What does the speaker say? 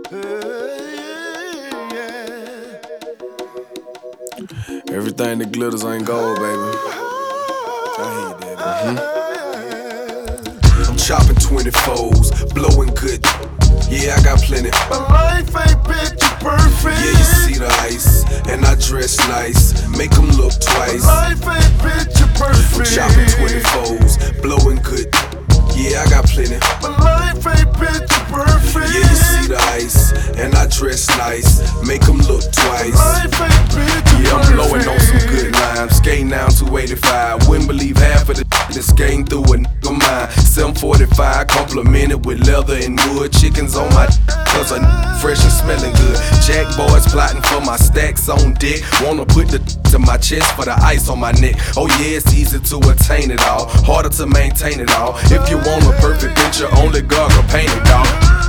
Everything that glitters ain't gold, baby. I hate that. I'm chopping 24s, blowing good. Yeah, I got plenty. My life ain't picture perfect. Yeah, you see the ice, and I dress nice. Make them look twice. My life ain't picture perfect. I'm chopping 24s, blowing good. Yeah, I got plenty. My life ain't picture perfect. Yeah, you see the ice, and I dress nice. Make them look twice. My life ain't picture Yeah, I'm blowing on some good lines. Skating down 285. Wouldn't believe half of the that's came through a nigga mine. 745, complimented with leather and wood. Chickens on my cause I'm fresh and smelling good. Jack boys plotting for my stacks on deck. Wanna put the to my chest for the ice on my neck. Oh yeah, it's easy to attain it all. Harder to maintain it all. If you want a perfect picture, only God can paint it, dawg.